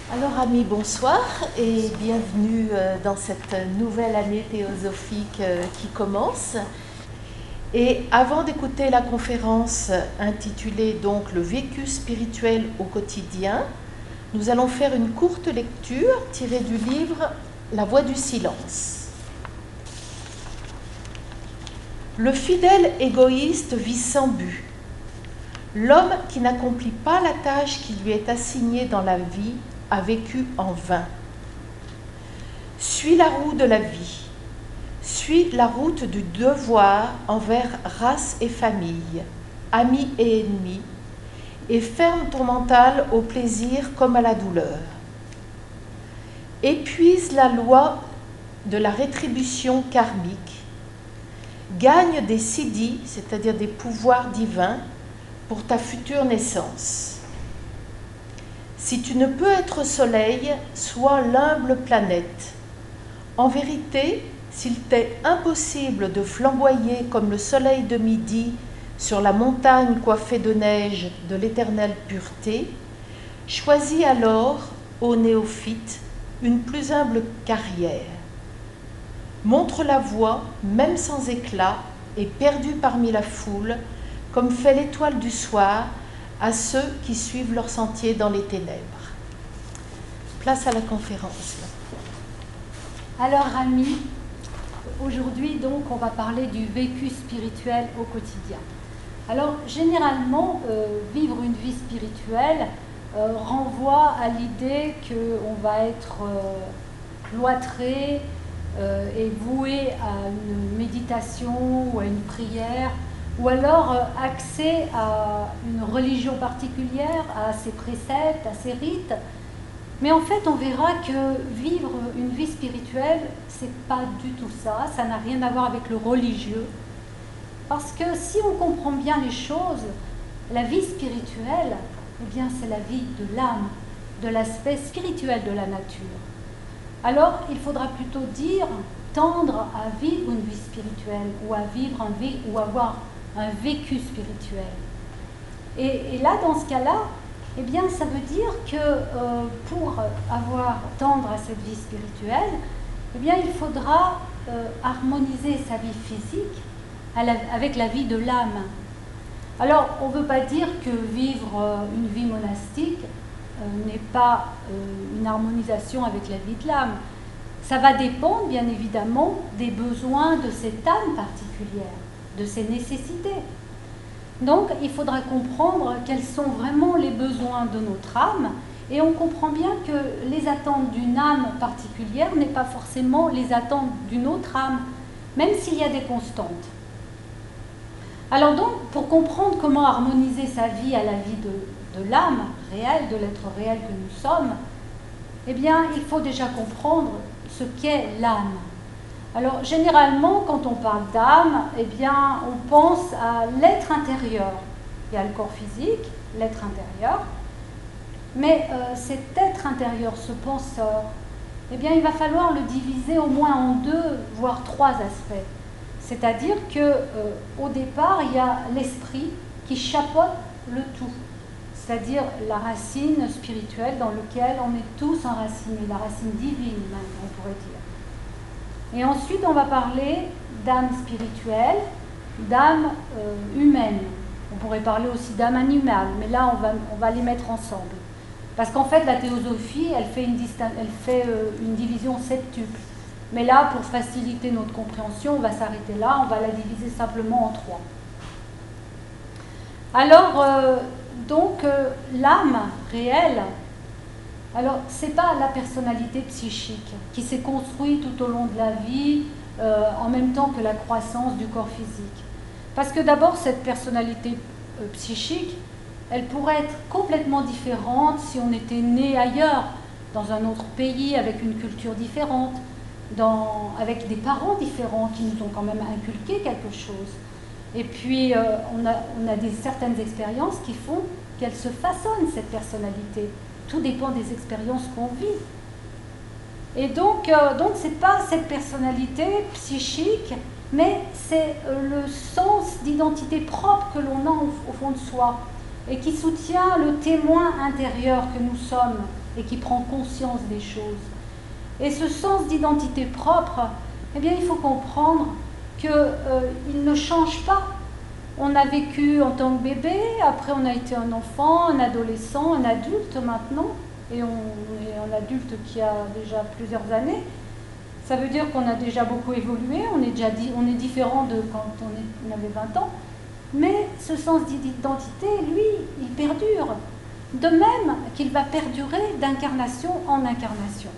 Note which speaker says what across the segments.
Speaker 1: Alors amis, bonsoir et bienvenue dans cette nouvelle année théosophique qui commence. Et avant d'écouter la conférence intitulée donc Le vécu spirituel au quotidien, nous allons faire une courte lecture tirée du livre La voix du silence. Le fidèle égoïste vit sans but. L'homme qui n'accomplit pas la tâche qui lui est assignée dans la vie a vécu en vain. Suis la roue de la vie, suis la route du devoir envers race et famille, amis et ennemis, et ferme ton mental au plaisir comme à la douleur. Épuise la loi de la rétribution karmique, gagne des siddhis, c'est-à-dire des pouvoirs divins, pour ta future naissance. Si tu ne peux être soleil, sois l'humble planète. En vérité, s'il t'est impossible de flamboyer comme le soleil de midi sur la montagne coiffée de neige de l'éternelle pureté, choisis alors, ô néophyte, une plus humble carrière. Montre la voie, même sans éclat, et perdue parmi la foule, comme fait l'étoile du soir, à ceux qui suivent leur sentier dans les ténèbres. Place à la conférence.
Speaker 2: Alors amis, aujourd'hui donc on va parler du vécu spirituel au quotidien. Alors généralement, vivre une vie spirituelle renvoie à l'idée qu'on va être cloîtré et voué à une méditation ou à une prière, ou alors accès à une religion particulière, à ses préceptes, à ses rites. Mais en fait, on verra que vivre une vie spirituelle, c'est pas du tout ça, ça n'a rien à voir avec le religieux. Parce que si on comprend bien les choses, la vie spirituelle, eh bien c'est la vie de l'âme, de l'aspect spirituel de la nature. Alors, il faudra plutôt dire tendre à vivre une vie spirituelle ou à vivre ou avoir un vécu spirituel. Et là, dans ce cas-là, eh bien, ça veut dire que pour tendre à cette vie spirituelle, eh bien, il faudra harmoniser sa vie physique avec la vie de l'âme. Alors, on ne veut pas dire que vivre une vie monastique n'est pas une harmonisation avec la vie de l'âme. Ça va dépendre, bien évidemment, des besoins de cette âme particulière, de ses nécessités. Donc, il faudra comprendre quels sont vraiment les besoins de notre âme, et on comprend bien que les attentes d'une âme particulière n'est pas forcément les attentes d'une autre âme, même s'il y a des constantes. Alors donc, pour comprendre comment harmoniser sa vie à la vie de l'âme réelle, de l'être réel que nous sommes, eh bien, il faut déjà comprendre ce qu'est l'âme. Alors, généralement, quand on parle d'âme, eh bien, on pense à l'être intérieur. Il y a le corps physique, l'être intérieur. Mais cet être intérieur, ce penseur, eh bien, il va falloir le diviser au moins en 2, voire 3 aspects. C'est-à-dire qu'au départ, il y a l'esprit qui chapeaute le tout. C'est-à-dire la racine spirituelle dans laquelle on est tous enracinés, la racine divine même, on pourrait dire. Et ensuite, on va parler d'âme spirituelle, d'âme humaine. On pourrait parler aussi d'âme animale, mais là, on va les mettre ensemble. Parce qu'en fait, la théosophie, elle fait une division septuple. Mais là, pour faciliter notre compréhension, on va s'arrêter là, on va la diviser simplement en 3. Alors, l'âme réelle, alors, ce n'est pas la personnalité psychique qui s'est construite tout au long de la vie en même temps que la croissance du corps physique. Parce que d'abord, cette personnalité psychique, elle pourrait être complètement différente si on était né ailleurs, dans un autre pays, avec une culture différente, avec des parents différents qui nous ont quand même inculqué quelque chose. Et puis, on a certaines expériences qui font qu'elle se façonne, cette personnalité. Tout dépend des expériences qu'on vit. Et donc ce n'est pas cette personnalité psychique, mais c'est le sens d'identité propre que l'on a au fond de soi et qui soutient le témoin intérieur que nous sommes et qui prend conscience des choses. Et ce sens d'identité propre, eh bien, il faut comprendre qu'il ne change pas. On a vécu en tant que bébé, après on a été un enfant, un adolescent, un adulte maintenant, et on est un adulte qui a déjà plusieurs années. Ça veut dire qu'on a déjà beaucoup évolué, on est différent de quand on avait 20 ans, mais ce sens d'identité, lui, il perdure. De même qu'il va perdurer d'incarnation en incarnation.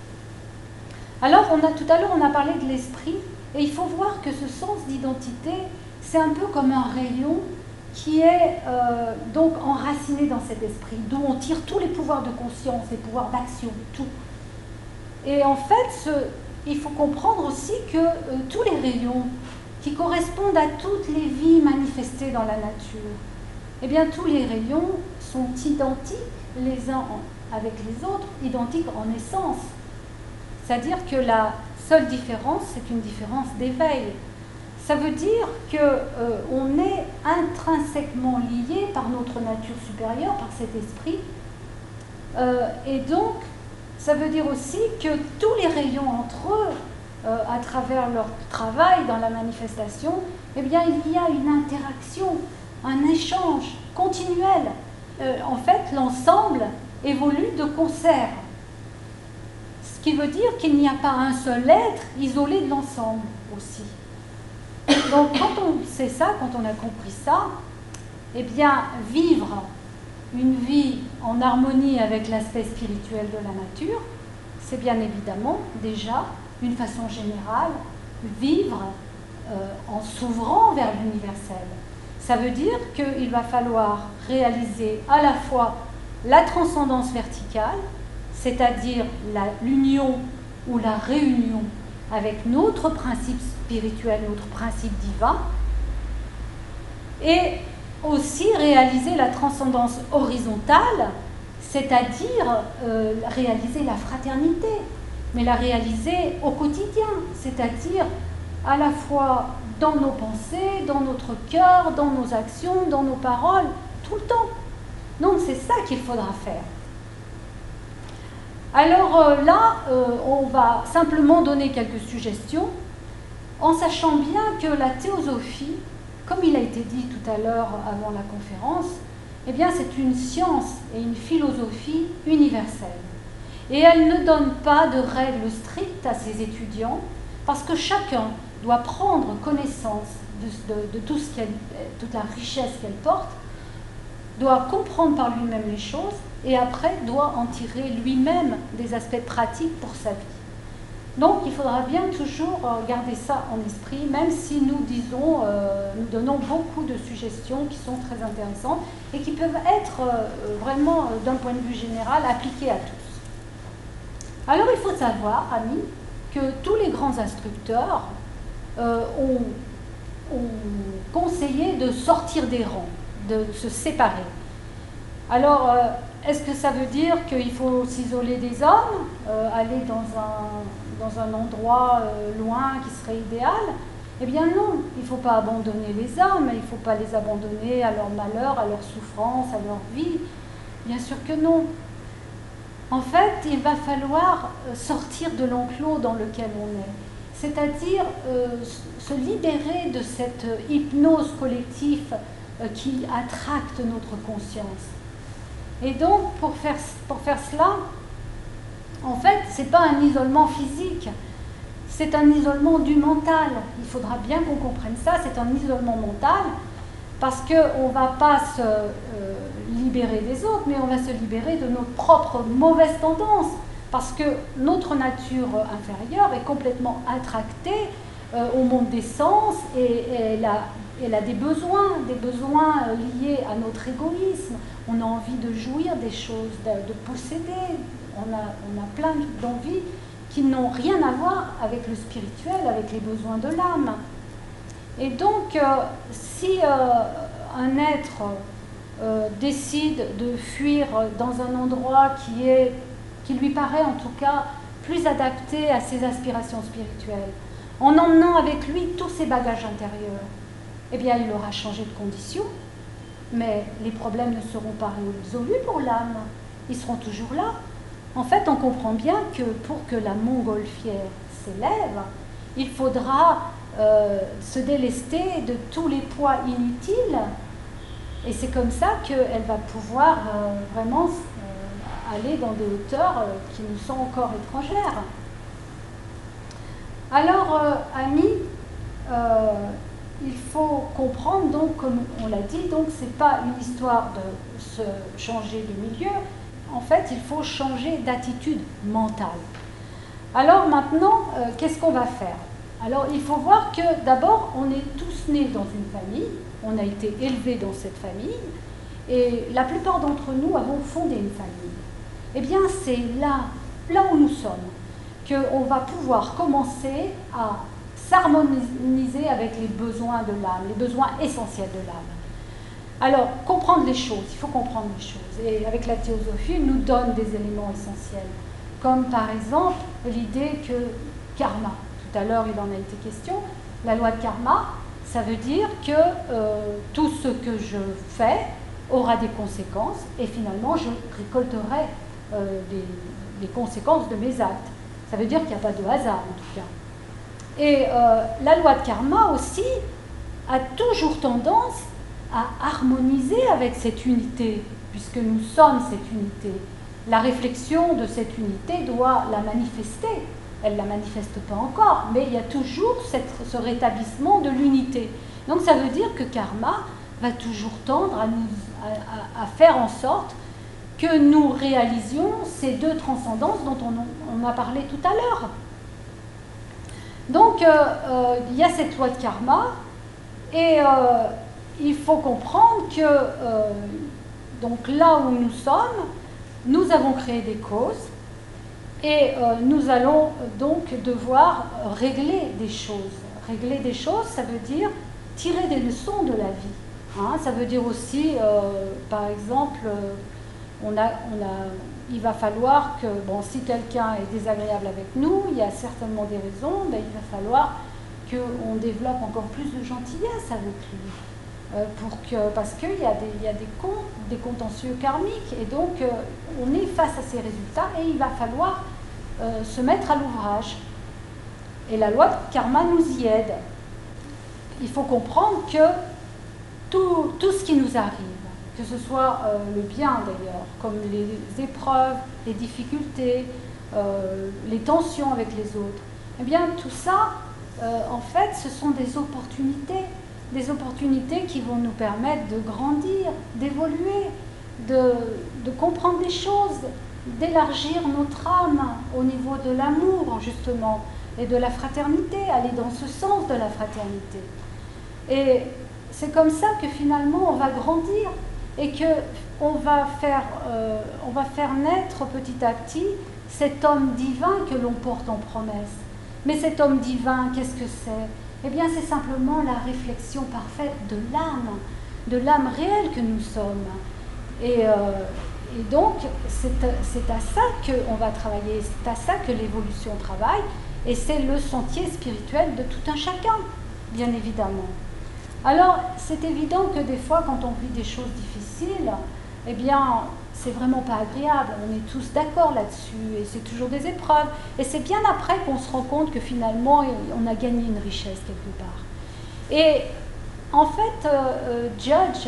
Speaker 2: Alors, tout à l'heure, on a parlé de l'esprit, et il faut voir que ce sens d'identité, c'est un peu comme un rayon qui est donc enraciné dans cet esprit, d'où on tire tous les pouvoirs de conscience, les pouvoirs d'action, tout. Et en fait, il faut comprendre aussi que tous les rayons qui correspondent à toutes les vies manifestées dans la nature, eh bien, tous les rayons sont identiques les uns avec les autres, identiques en essence. C'est-à-dire que la seule différence, c'est une différence d'éveil. Ça veut dire qu'on est intrinsèquement lié par notre nature supérieure, par cet esprit. Et donc, ça veut dire aussi que tous les rayons entre eux, à travers leur travail dans la manifestation, eh bien, il y a une interaction, un échange continuel. En fait, l'ensemble évolue de concert. Ce qui veut dire qu'il n'y a pas un seul être isolé de l'ensemble aussi. Donc, quand on sait ça, quand on a compris ça, eh bien, vivre une vie en harmonie avec l'aspect spirituel de la nature, c'est bien évidemment déjà, d'une façon générale, vivre en s'ouvrant vers l'universel. Ça veut dire qu'il va falloir réaliser à la fois la transcendance verticale, c'est-à-dire l'union ou la réunion avec notre principe spirituel, notre principe divin, et aussi réaliser la transcendance horizontale, c'est-à-dire réaliser la fraternité, mais la réaliser au quotidien, c'est-à-dire à la fois dans nos pensées, dans notre cœur, dans nos actions, dans nos paroles, tout le temps. Donc c'est ça qu'il faudra faire. Alors là, on va simplement donner quelques suggestions, en sachant bien que la théosophie, comme il a été dit tout à l'heure avant la conférence, eh bien c'est une science et une philosophie universelle. Et elle ne donne pas de règles strictes à ses étudiants, parce que chacun doit prendre connaissance de tout toute la richesse qu'elle porte, doit comprendre par lui-même les choses, et après doit en tirer lui-même des aspects pratiques pour sa vie. Donc il faudra bien toujours garder ça en esprit, même si nous donnons beaucoup de suggestions qui sont très intéressantes et qui peuvent être vraiment, d'un point de vue général, appliquées à tous. Alors il faut savoir, amis, que tous les grands instructeurs ont conseillé de sortir des rangs, de se séparer. Alors, est-ce que ça veut dire qu'il faut s'isoler des hommes, aller dans un endroit loin qui serait idéal? Eh bien non, il ne faut pas abandonner les hommes, il ne faut pas les abandonner à leur malheur, à leur souffrance, à leur vie. Bien sûr que non. En fait, il va falloir sortir de l'enclos dans lequel on est, c'est-à-dire se libérer de cette hypnose collective qui attracte notre conscience. Et donc, pour faire cela, en fait, ce n'est pas un isolement physique, c'est un isolement du mental. Il faudra bien qu'on comprenne ça, c'est un isolement mental, parce qu'on ne va pas se libérer des autres, mais on va se libérer de nos propres mauvaises tendances, parce que notre nature inférieure est complètement attractée au monde des sens, et elle a des besoins liés à notre égoïsme. On a envie de jouir des choses, de posséder. On a plein d'envies qui n'ont rien à voir avec le spirituel, avec les besoins de l'âme. Et donc, si un être décide de fuir dans un endroit qui lui paraît en tout cas plus adapté à ses aspirations spirituelles, en emmenant avec lui tous ses bagages intérieurs, eh bien, il aura changé de condition, mais les problèmes ne seront pas résolus pour l'âme. Ils seront toujours là. En fait, on comprend bien que pour que la montgolfière s'élève, il faudra se délester de tous les poids inutiles, et c'est comme ça qu'elle va pouvoir vraiment aller dans des hauteurs qui nous sont encore étrangères. Alors, amis, il faut comprendre, donc, comme on l'a dit, donc c'est pas une histoire de se changer de milieu. En fait, il faut changer d'attitude mentale. Alors maintenant, qu'est-ce qu'on va faire? Alors, il faut voir que d'abord, on est tous nés dans une famille, on a été élevés dans cette famille, et la plupart d'entre nous avons fondé une famille. Eh bien, c'est là où nous sommes, qu'on va pouvoir commencer à s'harmoniser avec les besoins de l'âme, les besoins essentiels de l'âme. Alors, comprendre les choses, il faut comprendre les choses. Et avec la théosophie, il nous donne des éléments essentiels, comme par exemple l'idée que karma, tout à l'heure il en a été question, la loi de karma, ça veut dire que tout ce que je fais aura des conséquences, et finalement je récolterai les conséquences de mes actes. Ça veut dire qu'il n'y a pas de hasard en tout cas. Et la loi de karma aussi a toujours tendance à harmoniser avec cette unité, puisque nous sommes cette unité. La réflexion de cette unité doit la manifester. Elle ne la manifeste pas encore, mais il y a toujours ce rétablissement de l'unité. Donc ça veut dire que karma va toujours tendre à faire en sorte que nous réalisions ces deux transcendances dont on a parlé tout à l'heure. Donc, il y a cette loi de karma, et il faut comprendre que donc là où nous sommes, nous avons créé des causes, et nous allons donc devoir régler des choses. Régler des choses, ça veut dire tirer des leçons de la vie. Hein, ça veut dire aussi, par exemple, il va falloir que, bon, si quelqu'un est désagréable avec nous, il y a certainement des raisons, mais il va falloir qu'on développe encore plus de gentillesse avec lui. Parce qu'il y a des contentieux karmiques, et donc on est face à ces résultats, et il va falloir se mettre à l'ouvrage. Et la loi de karma nous y aide. Il faut comprendre que tout ce qui nous arrive, que ce soit le bien d'ailleurs, comme les épreuves, les difficultés, les tensions avec les autres, eh bien tout ça, en fait, ce sont des opportunités qui vont nous permettre de grandir, d'évoluer, de comprendre des choses, d'élargir notre âme au niveau de l'amour, justement, et de la fraternité, aller dans ce sens de la fraternité. Et c'est comme ça que finalement on va grandir, et qu'on va faire naître petit à petit cet homme divin que l'on porte en promesse. Mais cet homme divin, qu'est-ce que c'est? Eh bien, c'est simplement la réflexion parfaite de l'âme réelle que nous sommes. Et donc, c'est à ça qu'on va travailler, c'est à ça que l'évolution travaille, et c'est le sentier spirituel de tout un chacun, bien évidemment. Alors, c'est évident que des fois, quand on vit des choses difficiles, eh bien, c'est vraiment pas agréable. On est tous d'accord là-dessus, et c'est toujours des épreuves. Et c'est bien après qu'on se rend compte que finalement, on a gagné une richesse quelque part. Et en fait, Judge,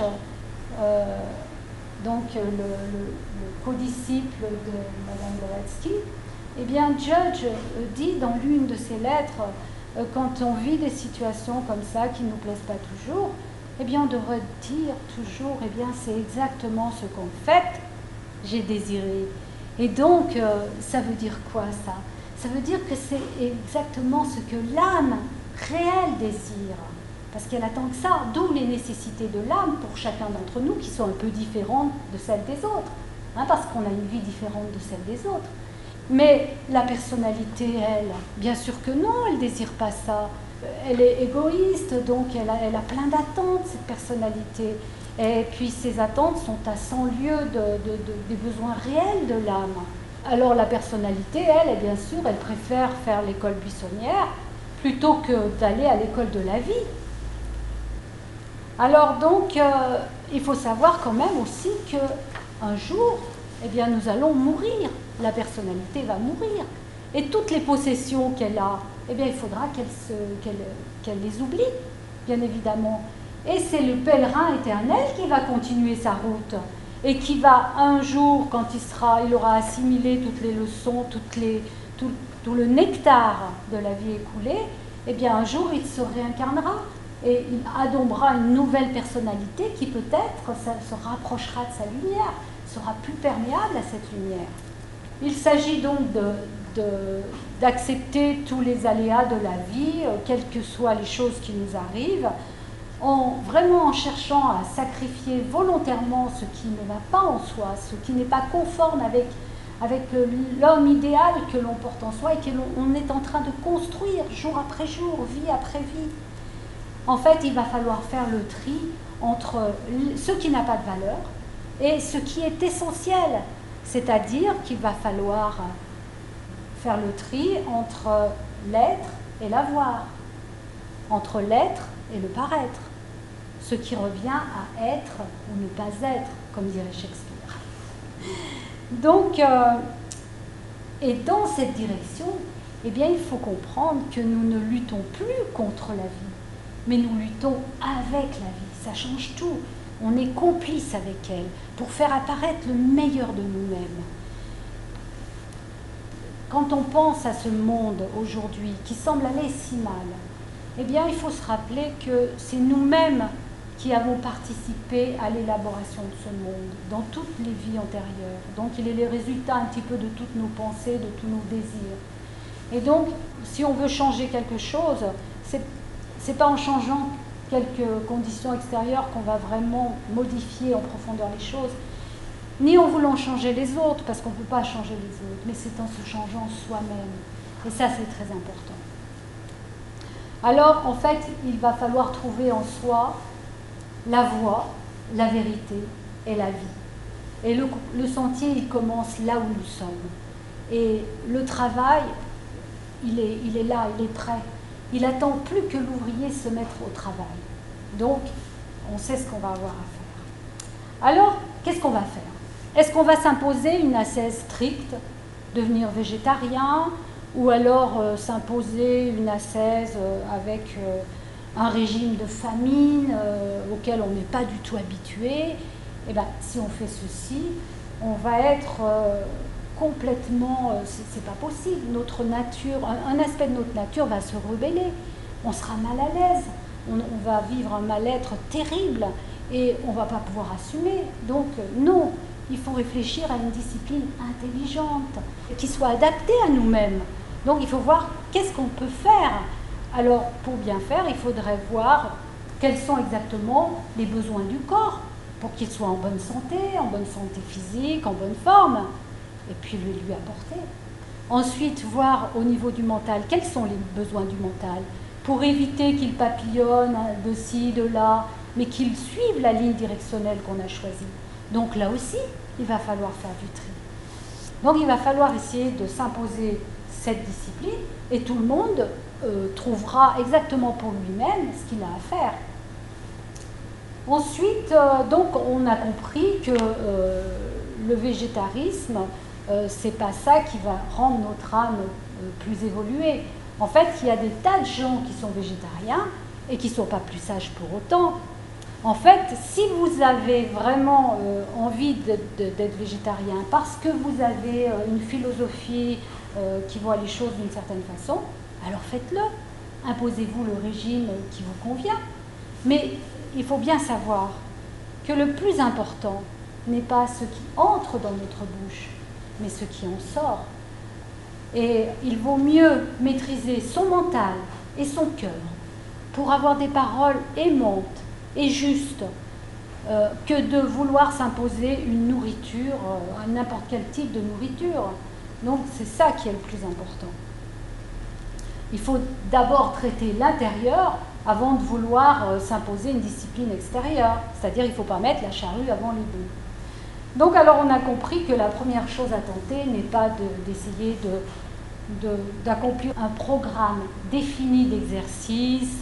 Speaker 2: donc le codisciple de Madame Blavatsky, eh bien, Judge dit dans l'une de ses lettres, quand on vit des situations comme ça qui ne nous plaisent pas toujours, eh bien, on devrait dire toujours, eh bien, c'est exactement ce qu'en fait j'ai désiré. Et donc, ça veut dire quoi, ça? Ça veut dire que c'est exactement ce que l'âme réelle désire. Parce qu'elle attend que ça, d'où les nécessités de l'âme pour chacun d'entre nous qui sont un peu différentes de celles des autres. Hein, parce qu'on a une vie différente de celle des autres. Mais la personnalité, elle, bien sûr que non, elle ne désire pas ça. Elle est égoïste, donc elle a plein d'attentes, cette personnalité. Et puis ces attentes sont à 100 lieues des besoins réels de l'âme. Alors la personnalité, elle, bien sûr, elle préfère faire l'école buissonnière plutôt que d'aller à l'école de la vie. Alors donc, il faut savoir quand même aussi qu'un jour, eh bien, nous allons mourir. la personnalité va mourir. Et toutes les possessions qu'elle a, eh bien, il faudra qu'elle les oublie, bien évidemment. Et c'est le pèlerin éternel qui va continuer sa route et qui va un jour, quand il aura assimilé toutes les leçons, tout le nectar de la vie écoulée, eh bien un jour il se réincarnera et il adombera une nouvelle personnalité qui peut-être se rapprochera de sa lumière, sera plus perméable à cette lumière. Il s'agit donc d'accepter tous les aléas de la vie, quelles que soient les choses qui nous arrivent, vraiment en cherchant à sacrifier volontairement ce qui ne va pas en soi, ce qui n'est pas conforme avec l'homme idéal que l'on porte en soi et que l'on est en train de construire jour après jour, vie après vie. En fait, il va falloir faire le tri entre ce qui n'a pas de valeur et ce qui est essentiel. C'est-à-dire qu'il va falloir faire le tri entre l'être et l'avoir, entre l'être et le paraître, ce qui revient à être ou ne pas être, comme dirait Shakespeare. Donc, et dans cette direction, eh bien, il faut comprendre que nous ne luttons plus contre la vie, mais nous luttons avec la vie. Ça change tout. On est complice avec elle pour faire apparaître le meilleur de nous-mêmes. Quand on pense à ce monde aujourd'hui qui semble aller si mal, eh bien, il faut se rappeler que c'est nous-mêmes qui avons participé à l'élaboration de ce monde, dans toutes les vies antérieures. Donc, il est le résultat un petit peu de toutes nos pensées, de tous nos désirs. Et donc, si on veut changer quelque chose, c'est pas en changeant quelques conditions extérieures qu'on va vraiment modifier en profondeur les choses, ni en voulant changer les autres, parce qu'on ne peut pas changer les autres, mais c'est en se changeant soi-même. Et ça, c'est très important. Alors, en fait, il va falloir trouver en soi la voie, la vérité et la vie. Et le sentier, il commence là où nous sommes. Et le travail, il est là, il est prêt. Il attend plus que l'ouvrier se mettre au travail. Donc, on sait ce qu'on va avoir à faire. Alors, qu'est-ce qu'on va faire? Est-ce qu'on va s'imposer une ascèse stricte, devenir végétarien, ou alors s'imposer une ascèse avec un régime de famine auquel on n'est pas du tout habitué? Eh bien, si on fait ceci, on va être complètement... c'est pas possible. Notre nature, un aspect de notre nature va se rebeller. On sera mal à l'aise. On va vivre un mal-être terrible et on ne va pas pouvoir assumer. Donc, non, il faut réfléchir à une discipline intelligente qui soit adaptée à nous-mêmes. Donc, il faut voir qu'est-ce qu'on peut faire. Alors, pour bien faire, il faudrait voir quels sont exactement les besoins du corps pour qu'il soit en bonne santé physique, en bonne forme, et puis lui apporter. Ensuite, voir au niveau du mental, quels sont les besoins du mental, pour éviter qu'il papillonne de ci, de là, mais qu'il suive la ligne directionnelle qu'on a choisie. Donc là aussi, il va falloir faire du tri. Donc il va falloir essayer de s'imposer cette discipline, et tout le monde trouvera exactement pour lui-même ce qu'il a à faire. Ensuite, donc, on a compris que le végétarisme, c'est pas ça qui va rendre notre âme plus évoluée. En fait, il y a des tas de gens qui sont végétariens et qui ne sont pas plus sages pour autant. En fait, si vous avez vraiment envie d'être végétarien parce que vous avez une philosophie qui voit les choses d'une certaine façon, alors faites-le. Imposez-vous le régime qui vous convient. Mais il faut bien savoir que le plus important n'est pas ce qui entre dans notre bouche, mais ce qui en sort. Et il vaut mieux maîtriser son mental et son cœur pour avoir des paroles aimantes et justes que de vouloir s'imposer une nourriture, n'importe quel type de nourriture. Donc c'est ça qui est le plus important. Il faut d'abord traiter l'intérieur avant de vouloir s'imposer une discipline extérieure. C'est-à-dire qu'il ne faut pas mettre la charrue avant les bœufs. Donc alors on a compris que la première chose à tenter n'est pas d'essayer d'accomplir un programme défini d'exercice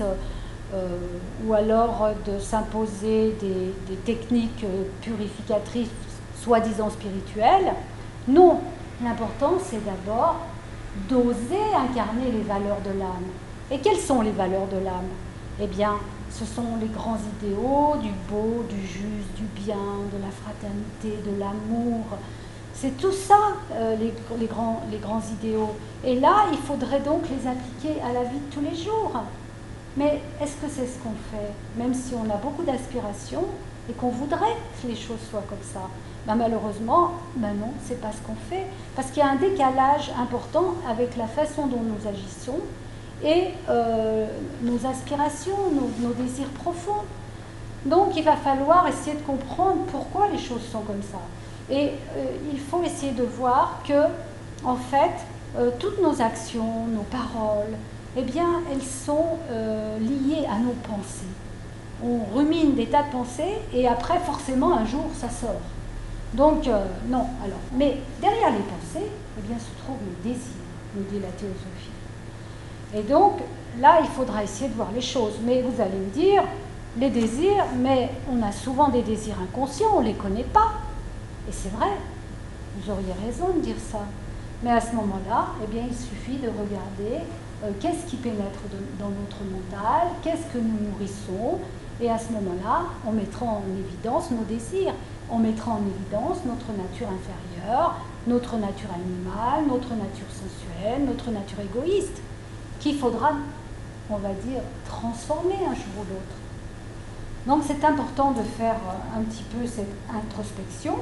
Speaker 2: ou alors de s'imposer des techniques purificatrices soi-disant spirituelles. Non, L'important, c'est d'abord d'oser incarner les valeurs de l'âme. Et quelles sont les valeurs de l'âme? Eh bien, ce sont les grands idéaux du beau, du juste, du bien, de la fraternité, de l'amour. C'est tout ça, les grands idéaux. Et là, il faudrait donc les appliquer à la vie de tous les jours. Mais est-ce que c'est ce qu'on fait? Même si on a beaucoup d'aspirations et qu'on voudrait que les choses soient comme ça. Ben malheureusement, ben non, c'est pas ce qu'on fait. Parce qu'il y a un décalage important avec la façon dont nous agissons et nos aspirations, nos désirs profonds. Donc il va falloir essayer de comprendre pourquoi les choses sont comme ça. Et il faut essayer de voir que, en fait, toutes nos actions, nos paroles, eh bien, elles sont liées à nos pensées. On rumine des tas de pensées et après, forcément, un jour, ça sort. Donc, non. Alors, mais derrière les pensées, eh bien, se trouve le désir, nous dit la théosophie. Et donc, là, il faudra essayer de voir les choses. Mais vous allez me dire, les désirs, mais on a souvent des désirs inconscients, on ne les connaît pas. Et c'est vrai, vous auriez raison de dire ça. Mais à ce moment-là, eh bien, il suffit de regarder qu'est-ce qui pénètre dans notre mental, qu'est-ce que nous nourrissons, et à ce moment-là, on mettra en évidence nos désirs, on mettra en évidence notre nature inférieure, notre nature animale, notre nature sensuelle, notre nature égoïste, qu'il faudra, on va dire, transformer un jour ou l'autre. Donc c'est important de faire un petit peu cette introspection.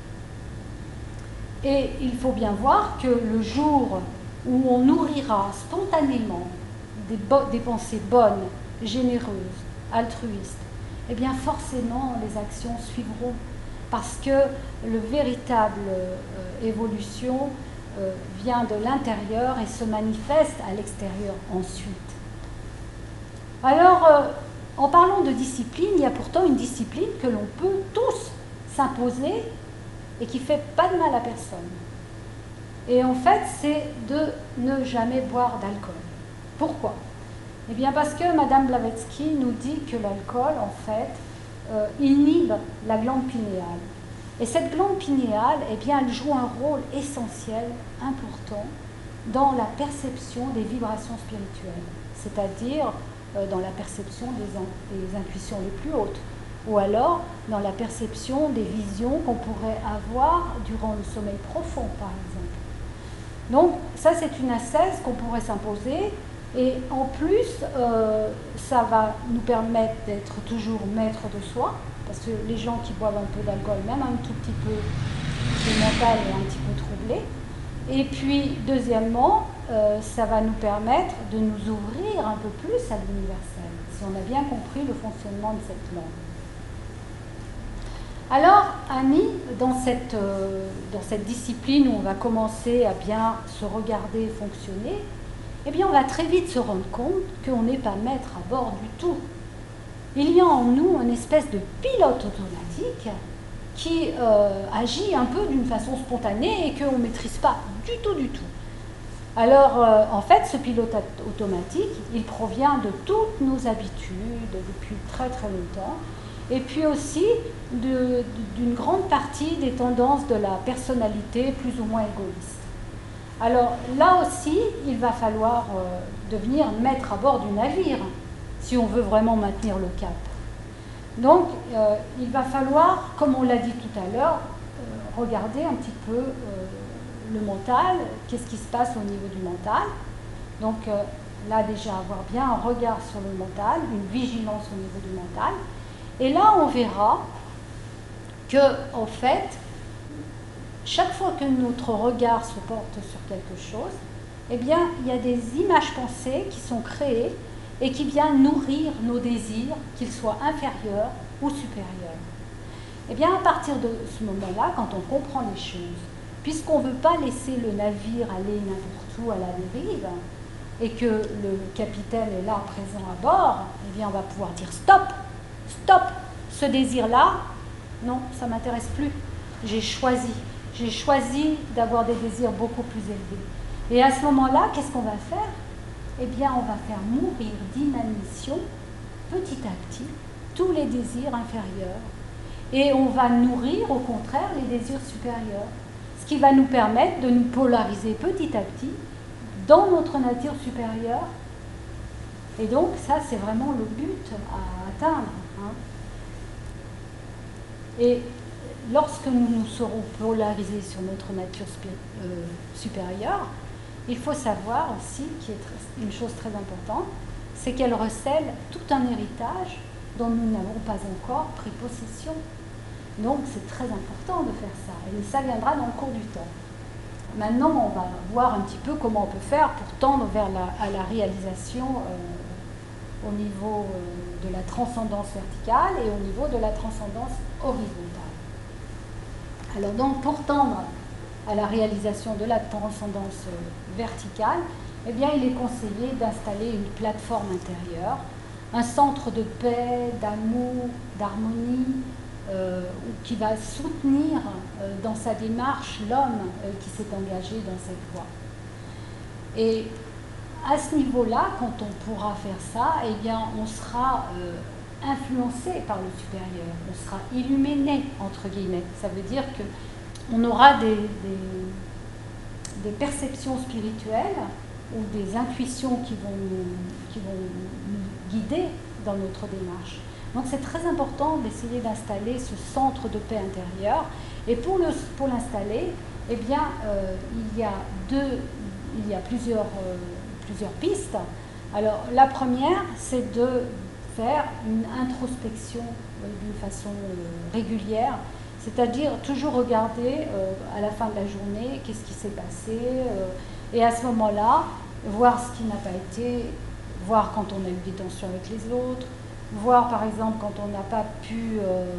Speaker 2: Et il faut bien voir que le jour où on nourrira spontanément des pensées bonnes, généreuses, altruistes, eh bien forcément les actions suivront. Parce que la véritable évolution vient de l'intérieur et se manifeste à l'extérieur ensuite. Alors, en parlant de discipline, il y a pourtant une discipline que l'on peut tous s'imposer et qui ne fait pas de mal à personne. Et en fait, c'est de ne jamais boire d'alcool. Pourquoi? Eh bien parce que Madame Blavatsky nous dit que l'alcool, en fait, inhibe la glande pinéale. Et cette glande pinéale, eh bien, elle joue un rôle essentiel, important, dans la perception des vibrations spirituelles, c'est-à-dire dans la perception des intuitions les plus hautes, ou alors dans la perception des visions qu'on pourrait avoir durant le sommeil profond, par exemple. Donc, ça, c'est une ascèse qu'on pourrait s'imposer. Et en plus, ça va nous permettre d'être toujours maître de soi, parce que les gens qui boivent un peu d'alcool, même un tout petit peu, le mental est un petit peu troublé. Et puis, deuxièmement, ça va nous permettre de nous ouvrir un peu plus à l'universel, si on a bien compris le fonctionnement de cette langue. Alors, Annie, dans cette discipline où on va commencer à bien se regarder fonctionner, eh bien, on va très vite se rendre compte qu'on n'est pas maître à bord du tout. Il y a en nous une espèce de pilote automatique qui agit un peu d'une façon spontanée et qu'on ne maîtrise pas du tout, du tout. Alors, en fait, ce pilote automatique, il provient de toutes nos habitudes depuis très très longtemps, et puis aussi d'une grande partie des tendances de la personnalité plus ou moins égoïste. Alors là aussi, il va falloir devenir maître à bord du navire, si on veut vraiment maintenir le cap. Donc, il va falloir, comme on l'a dit tout à l'heure, regarder un petit peu le mental, qu'est-ce qui se passe au niveau du mental. Donc là déjà, avoir bien un regard sur le mental, une vigilance au niveau du mental. Et là, on verra que, en fait, chaque fois que notre regard se porte sur quelque chose, eh bien, il y a des images pensées qui sont créées et qui viennent nourrir nos désirs, qu'ils soient inférieurs ou supérieurs. Eh bien, à partir de ce moment-là, quand on comprend les choses, puisqu'on ne veut pas laisser le navire aller n'importe où à la dérive, et que le capitaine est là, présent à bord, eh bien, on va pouvoir dire stop, stop, ce désir-là, non, ça ne m'intéresse plus, j'ai choisi d'avoir des désirs beaucoup plus élevés. Et à ce moment-là, qu'est-ce qu'on va faire? Eh bien, on va faire mourir d'inanition, petit à petit, tous les désirs inférieurs. Et on va nourrir, au contraire, les désirs supérieurs. Ce qui va nous permettre de nous polariser petit à petit dans notre nature supérieure. Et donc ça, c'est vraiment le but à atteindre, hein. Et lorsque nous nous serons polarisés sur notre nature supérieure, il faut savoir aussi, une chose très importante, c'est qu'elle recèle tout un héritage dont nous n'avons pas encore pris possession. Donc c'est très important de faire ça, et ça viendra dans le cours du temps. Maintenant, on va voir un petit peu comment on peut faire pour tendre vers la réalisation au niveau de la transcendance verticale et au niveau de la transcendance horizontale. Alors donc, pour tendre à la réalisation de la transcendance verticale, eh bien, il est conseillé d'installer une plateforme intérieure, un centre de paix, d'amour, d'harmonie, qui va soutenir dans sa démarche l'homme qui s'est engagé dans cette voie. Et à ce niveau-là, quand on pourra faire ça, eh bien, on sera influencé par le supérieur, on sera illuminé, entre guillemets. Ça veut dire qu'on aura des perceptions spirituelles ou des intuitions qui vont nous guider dans notre démarche. Donc c'est très important d'essayer d'installer ce centre de paix intérieure. Et pour l'installer, eh bien, il y a plusieurs pistes. Alors la première, c'est de faire une introspection d'une façon régulière, c'est-à-dire toujours regarder à la fin de la journée qu'est-ce qui s'est passé, et à ce moment-là, voir ce qui n'a pas été, voir quand on a eu des tensions avec les autres, voir par exemple quand on n'a pas pu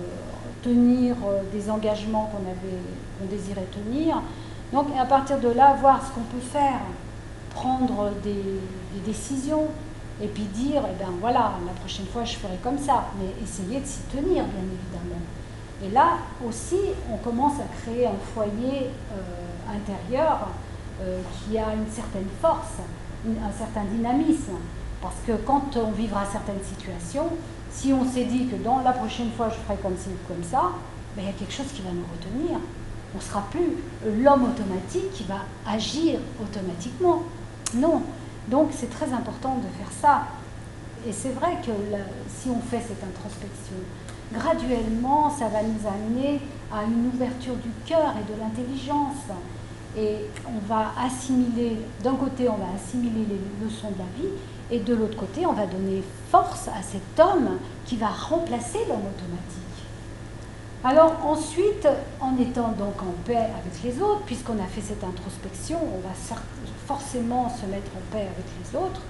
Speaker 2: tenir des engagements qu'on désirait tenir. Donc à partir de là, voir ce qu'on peut faire, prendre des décisions, et puis dire, eh bien voilà, la prochaine fois je ferai comme ça, mais essayer de s'y tenir, bien évidemment. Et là aussi, on commence à créer un foyer intérieur qui a une certaine force, un certain dynamisme. Parce que quand on vivra certaines situations, si on s'est dit que dans la prochaine fois je ferai comme ci ou comme ça, ben, il y a quelque chose qui va nous retenir. On ne sera plus l'homme automatique qui va agir automatiquement. Non. Donc c'est très important de faire ça. Et c'est vrai que si on fait cette introspection, graduellement, ça va nous amener à une ouverture du cœur et de l'intelligence. Et on va assimiler, d'un côté, on va assimiler les leçons de la vie, et de l'autre côté, on va donner force à cet homme qui va remplacer l'homme automatique. Alors ensuite, en étant donc en paix avec les autres, puisqu'on a fait cette introspection, on va forcément se mettre en paix avec les autres,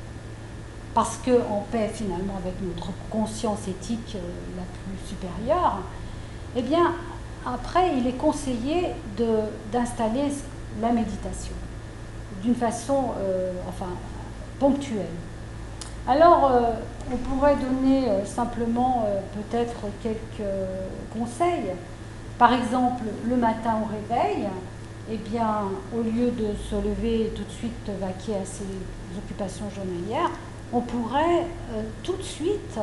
Speaker 2: parce qu'en paix finalement avec notre conscience éthique la plus supérieure, eh bien après il est conseillé d'installer la méditation d'une façon ponctuelle. Alors on pourrait donner simplement peut-être quelques conseils. Par exemple, le matin au réveil, eh bien, au lieu de se lever et tout de suite vaquer à ses occupations journalières, on pourrait tout de suite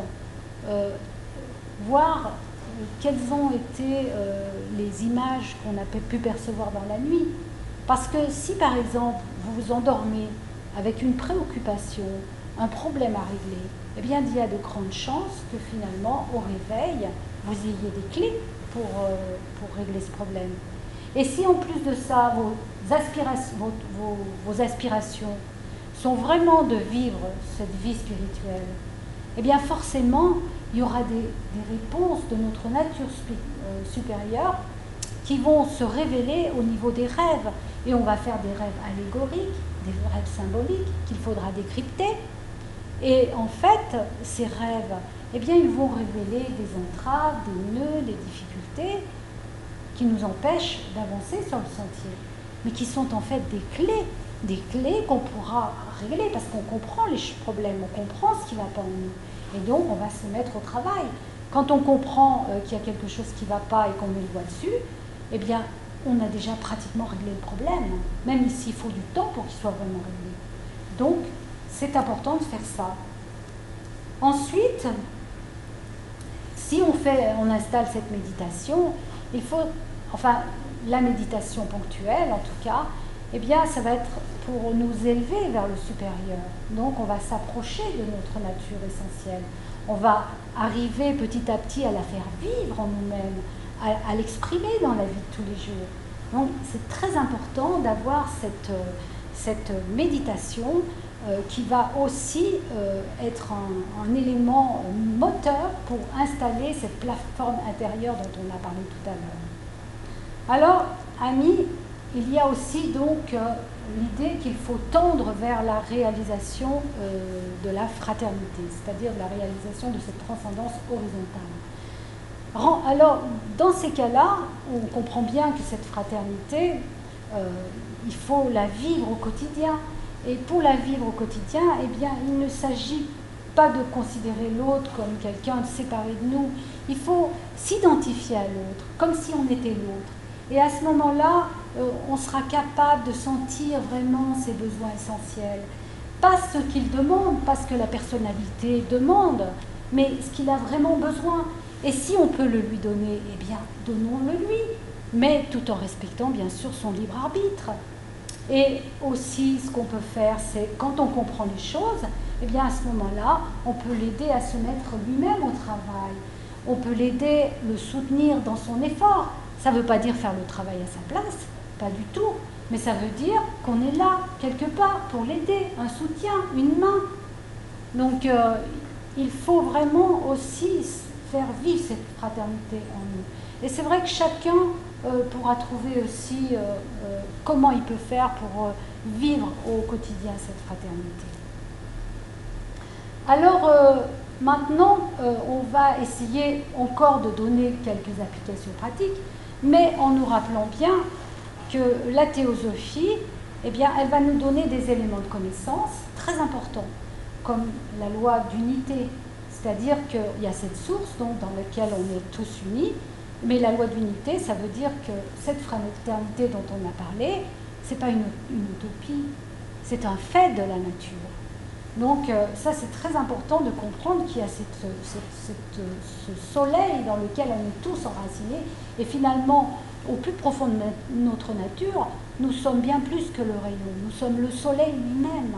Speaker 2: voir quelles ont été les images qu'on a pu percevoir dans la nuit. Parce que si par exemple vous vous endormez avec une préoccupation, un problème à régler, eh bien il y a de grandes chances que finalement au réveil vous ayez des clés pour régler ce problème. Et si en plus de ça vos aspirations sont vraiment de vivre cette vie spirituelle, eh bien forcément il y aura des réponses de notre nature supérieure qui vont se révéler au niveau des rêves. Et on va faire des rêves allégoriques, des rêves symboliques qu'il faudra décrypter. Et en fait, ces rêves, eh bien, ils vont révéler des entraves, des nœuds, des difficultés qui nous empêchent d'avancer sur le sentier, mais qui sont en fait des clés qu'on pourra régler parce qu'on comprend les problèmes, on comprend ce qui ne va pas en nous. Et donc, on va se mettre au travail. Quand on comprend qu'il y a quelque chose qui ne va pas et qu'on met le doigt dessus, eh bien, on a déjà pratiquement réglé le problème, même s'il faut du temps pour qu'il soit vraiment réglé. Donc, c'est important de faire ça. Ensuite, si on installe cette méditation, il faut, la méditation ponctuelle, en tout cas, eh bien, ça va être pour nous élever vers le supérieur. Donc, on va s'approcher de notre nature essentielle. On va arriver petit à petit à la faire vivre en nous-mêmes, à l'exprimer dans la vie de tous les jours. Donc, c'est très important d'avoir cette méditation qui va aussi être un élément moteur pour installer cette plateforme intérieure dont on a parlé tout à l'heure. Alors, amis, il y a aussi donc l'idée qu'il faut tendre vers la réalisation de la fraternité, c'est-à-dire de la réalisation de cette transcendance horizontale. Alors, dans ces cas-là, on comprend bien que cette fraternité, il faut la vivre au quotidien. Et pour la vivre au quotidien, eh bien, il ne s'agit pas de considérer l'autre comme quelqu'un de séparé de nous. Il faut s'identifier à l'autre, comme si on était l'autre. Et à ce moment-là, on sera capable de sentir vraiment ses besoins essentiels. Pas ce qu'il demande, pas ce que la personnalité demande, mais ce qu'il a vraiment besoin. Et si on peut le lui donner, eh bien, donnons-le lui, mais tout en respectant bien sûr son libre arbitre. Et aussi, ce qu'on peut faire, c'est quand on comprend les choses, eh bien, à ce moment-là, on peut l'aider à se mettre lui-même au travail. On peut l'aider, le soutenir dans son effort. Ça ne veut pas dire faire le travail à sa place, pas du tout, mais ça veut dire qu'on est là, quelque part, pour l'aider, un soutien, une main. Donc, il faut vraiment aussi faire vivre cette fraternité en nous. Et c'est vrai que chacun pourra trouver aussi comment il peut faire pour vivre au quotidien cette fraternité. Alors, maintenant, on va essayer encore de donner quelques applications pratiques, mais en nous rappelant bien que la théosophie, eh bien, elle va nous donner des éléments de connaissance très importants, comme la loi d'unité, c'est-à-dire qu'il y a cette source donc, dans laquelle on est tous unis, mais la loi d'unité, ça veut dire que cette fraternité dont on a parlé, ce n'est pas une utopie, c'est un fait de la nature. Donc ça, c'est très important de comprendre qu'il y a ce soleil dans lequel on est tous enracinés, et finalement, au plus profond de notre nature, nous sommes bien plus que le rayon, nous sommes le soleil lui-même.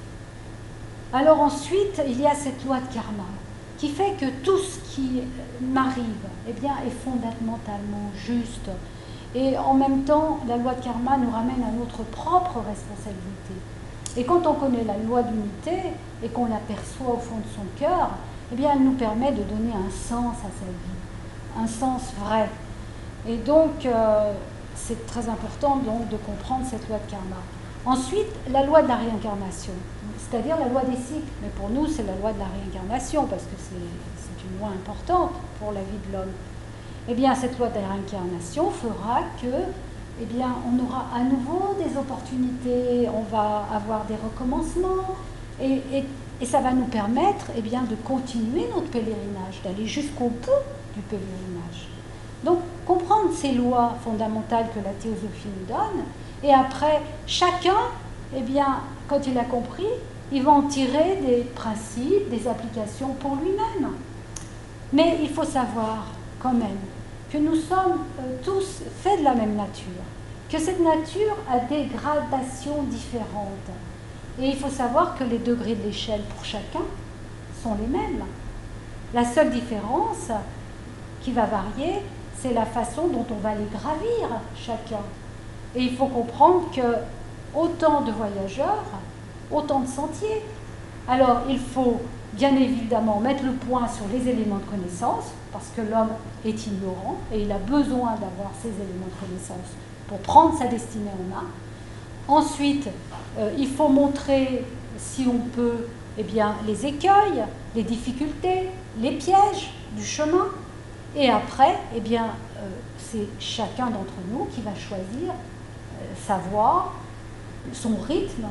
Speaker 2: Alors ensuite, il y a cette loi de karma, qui fait que tout ce qui m'arrive eh bien, est fondamentalement juste. Et en même temps, la loi de karma nous ramène à notre propre responsabilité. Et quand on connaît la loi d'unité et qu'on l'aperçoit au fond de son cœur, eh bien, elle nous permet de donner un sens à sa vie, un sens vrai. Et donc, c'est très important donc, de comprendre cette loi de karma. Ensuite, la loi de la réincarnation, c'est-à-dire la loi des cycles. Mais pour nous, c'est la loi de la réincarnation, parce que c'est une loi importante pour la vie de l'homme. Eh bien, cette loi de la réincarnation fera que, eh bien, on aura à nouveau des opportunités, on va avoir des recommencements, et ça va nous permettre, eh bien, de continuer notre pèlerinage, d'aller jusqu'au bout du pèlerinage. Donc, comprendre ces lois fondamentales que la théosophie nous donne, et après, chacun, eh bien, quand il a compris, il va en tirer des principes, des applications pour lui-même. Mais il faut savoir, quand même, que nous sommes tous faits de la même nature, que cette nature a des gradations différentes. Et il faut savoir que les degrés de l'échelle pour chacun sont les mêmes. La seule différence qui va varier, c'est la façon dont on va les gravir chacun. Et il faut comprendre que autant de voyageurs, autant de sentiers. Alors il faut bien évidemment mettre le point sur les éléments de connaissance, parce que l'homme est ignorant et il a besoin d'avoir ces éléments de connaissance pour prendre sa destinée en main. Ensuite, il faut montrer, si on peut, eh bien, les écueils, les difficultés, les pièges du chemin. Et après, eh bien, c'est chacun d'entre nous qui va choisir sa voie, son rythme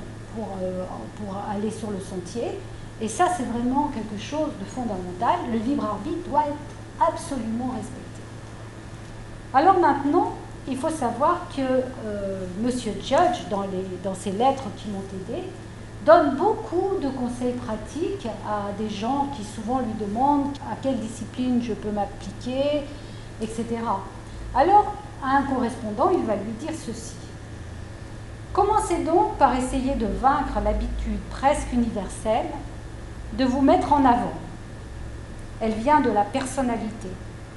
Speaker 2: pour aller sur le sentier. Et ça, c'est vraiment quelque chose de fondamental. Le libre arbitre doit être absolument respecté. Alors maintenant, il faut savoir que Monsieur Judge, dans ses lettres qui m'ont aidé, donne beaucoup de conseils pratiques à des gens qui souvent lui demandent à quelle discipline je peux m'appliquer, etc. Alors, à un correspondant, il va lui dire ceci. Commencez donc par essayer de vaincre l'habitude presque universelle de vous mettre en avant. Elle vient de la personnalité.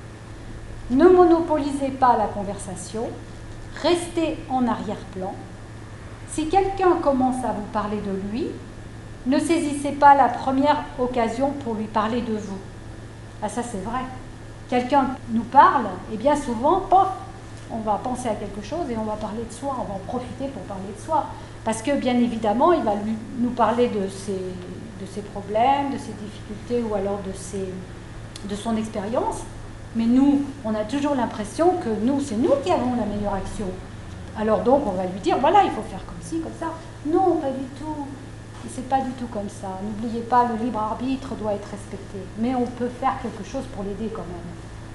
Speaker 2: Ne monopolisez pas la conversation, restez en arrière-plan. Si quelqu'un commence à vous parler de lui, ne saisissez pas la première occasion pour lui parler de vous. Ah, ça c'est vrai. Quelqu'un nous parle, et bien souvent, pof, on va penser à quelque chose et on va parler de soi, on va en profiter pour parler de soi. Parce que bien évidemment, il va nous parler de ses problèmes, de ses difficultés ou alors de son expérience. Mais nous, on a toujours l'impression que c'est nous qui avons la meilleure action. Alors donc, on va lui dire, voilà, il faut faire comme ci, comme ça. Non, pas du tout. C'est pas du tout comme ça. N'oubliez pas, le libre arbitre doit être respecté. Mais on peut faire quelque chose pour l'aider quand même.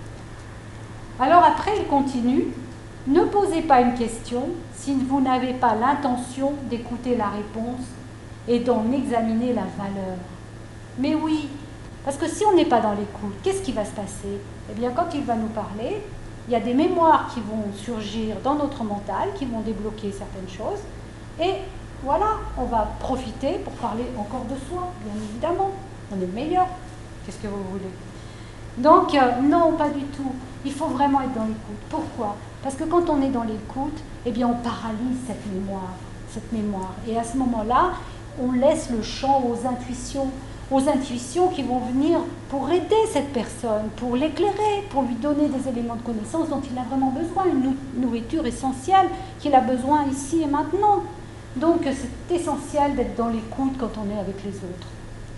Speaker 2: Alors après, il continue. Ne posez pas une question si vous n'avez pas l'intention d'écouter la réponse et d'en examiner la valeur. Mais oui, parce que si on n'est pas dans l'écoute, qu'est-ce qui va se passer? Eh bien, quand il va nous parler, il y a des mémoires qui vont surgir dans notre mental, qui vont débloquer certaines choses. Et voilà, on va profiter pour parler encore de soi, bien évidemment. On est le meilleur. Qu'est-ce que vous voulez? Donc, non, pas du tout. Il faut vraiment être dans l'écoute. Pourquoi? Parce que quand on est dans l'écoute, eh bien, on paralyse cette mémoire. Et à ce moment-là, on laisse le champ aux intuitions qui vont venir pour aider cette personne, pour l'éclairer, pour lui donner des éléments de connaissance dont il a vraiment besoin, une nourriture essentielle qu'il a besoin ici et maintenant. Donc, c'est essentiel d'être dans l'écoute quand on est avec les autres.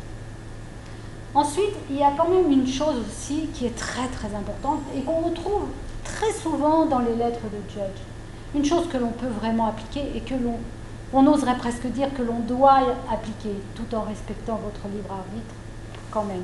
Speaker 2: Ensuite, il y a quand même une chose aussi qui est très très importante et qu'on retrouve très souvent dans les lettres de Judge. Une chose que l'on peut vraiment appliquer et que on oserait presque dire que l'on doit appliquer tout en respectant votre libre arbitre quand même.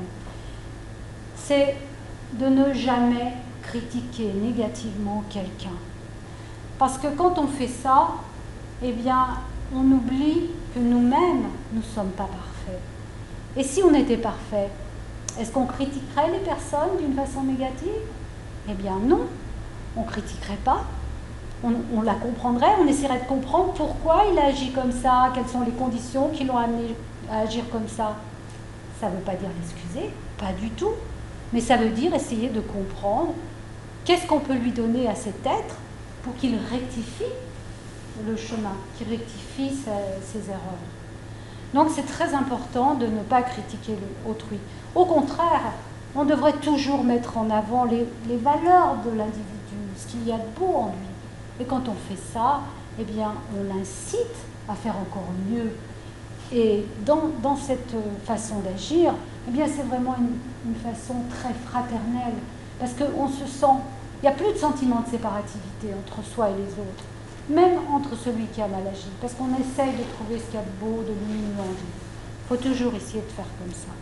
Speaker 2: C'est de ne jamais critiquer négativement quelqu'un. Parce que quand on fait ça, eh bien, on oublie que nous-mêmes, nous ne sommes pas parfaits. Et si on était parfait, est-ce qu'on critiquerait les personnes d'une façon négative? Eh bien non, on ne critiquerait pas. On la comprendrait, on essaierait de comprendre pourquoi il a agi comme ça, quelles sont les conditions qui l'ont amené à agir comme ça. Ça ne veut pas dire l'excuser, pas du tout, mais ça veut dire essayer de comprendre qu'est-ce qu'on peut lui donner à cet être pour qu'il rectifie le chemin, qu'il rectifie ses erreurs. Donc c'est très important de ne pas critiquer autrui. Au contraire, on devrait toujours mettre en avant les valeurs de l'individu, ce qu'il y a de beau en lui. Et quand on fait ça, eh bien, on l'incite à faire encore mieux. Et dans cette façon d'agir, eh bien, c'est vraiment une façon très fraternelle. Parce qu'on se sent, il n'y a plus de sentiment de séparativité entre soi et les autres. Même entre celui qui a mal agi. Parce qu'on essaye de trouver ce qu'il y a de beau, de lumineux en lui. Il faut toujours essayer de faire comme ça.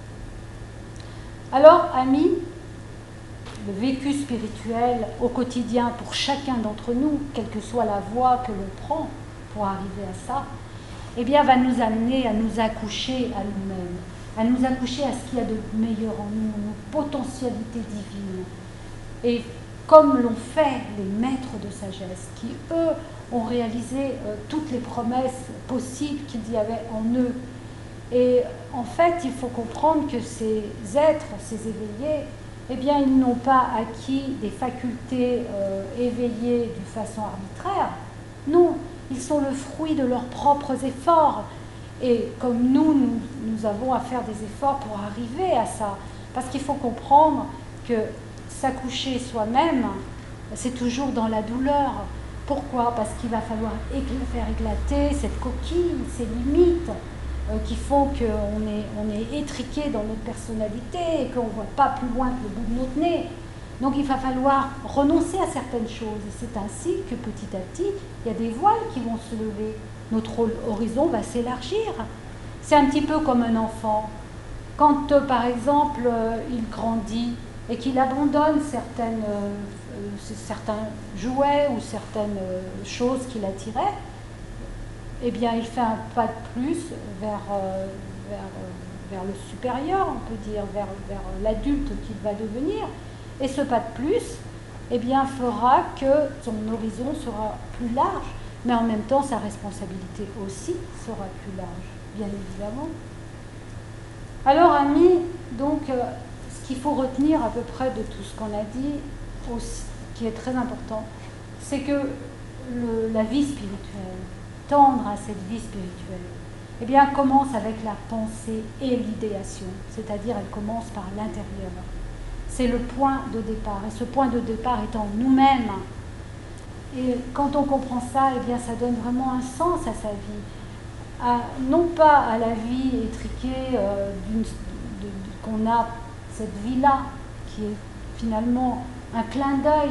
Speaker 2: Alors, amis, le vécu spirituel au quotidien pour chacun d'entre nous, quelle que soit la voie que l'on prend pour arriver à ça, eh bien, va nous amener à nous accoucher à nous-mêmes, à nous accoucher à ce qu'il y a de meilleur en nous, nos potentialités divines. Et comme l'ont fait les maîtres de sagesse, qui, eux, ont réalisé toutes les promesses possibles qu'il y avait en eux. Et en fait, il faut comprendre que ces êtres, ces éveillés, eh bien, ils n'ont pas acquis des facultés éveillées d'une façon arbitraire. Non, ils sont le fruit de leurs propres efforts. Et comme nous avons à faire des efforts pour arriver à ça. Parce qu'il faut comprendre que s'accoucher soi-même, c'est toujours dans la douleur. Pourquoi? Parce qu'il va falloir faire éclater cette coquille, ces limites qui font qu'on est étriqué dans notre personnalité et qu'on ne voit pas plus loin que le bout de notre nez. Donc il va falloir renoncer à certaines choses. Et c'est ainsi que petit à petit, il y a des voiles qui vont se lever. Notre horizon va s'élargir. C'est un petit peu comme un enfant. Quand, par exemple, il grandit et qu'il abandonne certains jouets ou certaines choses qui l'attiraient, eh bien, il fait un pas de plus vers le supérieur, on peut dire, vers l'adulte qu'il va devenir. Et ce pas de plus, eh bien, fera que son horizon sera plus large, mais en même temps, sa responsabilité aussi sera plus large, bien évidemment. Alors, amis, donc, ce qu'il faut retenir à peu près de tout ce qu'on a dit, aussi, qui est très important, c'est que la vie spirituelle, tendre à cette vie spirituelle, eh bien, commence avec la pensée et l'idéation, c'est-à-dire elle commence par l'intérieur. C'est le point de départ, et ce point de départ est en nous-mêmes. Et quand on comprend ça, eh bien, ça donne vraiment un sens à sa vie. Non pas à la vie étriquée qu'on a, cette vie-là, qui est finalement un clin d'œil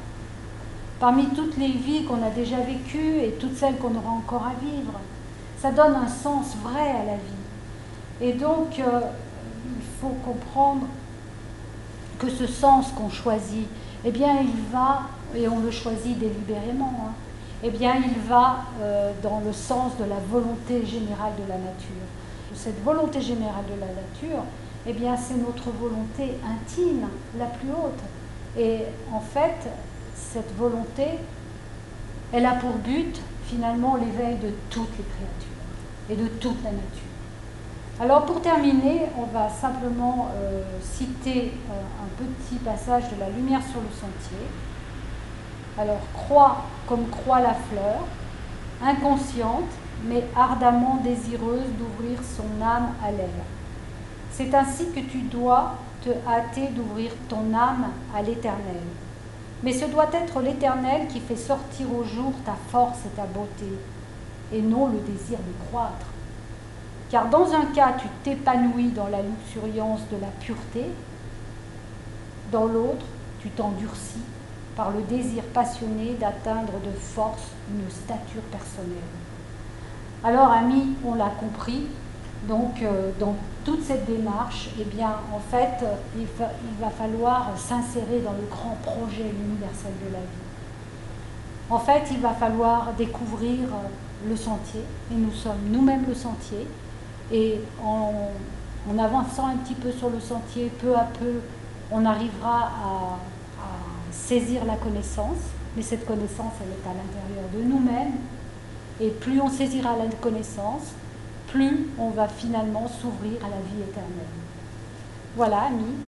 Speaker 2: parmi toutes les vies qu'on a déjà vécues et toutes celles qu'on aura encore à vivre. Ça donne un sens vrai à la vie. Et donc, il faut comprendre que ce sens qu'on choisit, eh bien, il va, et on le choisit délibérément, eh bien, il va dans le sens de la volonté générale de la nature. Cette volonté générale de la nature, eh bien, c'est notre volonté intime, la plus haute. Et en fait, cette volonté, elle a pour but, finalement, l'éveil de toutes les créatures et de toute la nature. Alors, pour terminer, on va simplement citer un petit passage de La Lumière sur le sentier. Alors, crois comme croit la fleur, inconsciente, mais ardemment désireuse d'ouvrir son âme à l'air. C'est ainsi que tu dois te hâter d'ouvrir ton âme à l'Éternel. Mais ce doit être l'Éternel qui fait sortir au jour ta force et ta beauté, et non le désir de croître. Car dans un cas, tu t'épanouis dans la luxuriance de la pureté, dans l'autre, tu t'endurcis par le désir passionné d'atteindre de force une stature personnelle. Alors, amis, on l'a compris, donc dans toute cette démarche, eh bien, en fait, il va falloir s'insérer dans le grand projet universel de la vie. En fait, il va falloir découvrir le sentier, et nous sommes nous-mêmes le sentier, et en avançant un petit peu sur le sentier, peu à peu, on arrivera à saisir la connaissance, mais cette connaissance, elle est à l'intérieur de nous-mêmes, et plus on saisira la connaissance, plus on va finalement s'ouvrir à la vie éternelle. Voilà, amis.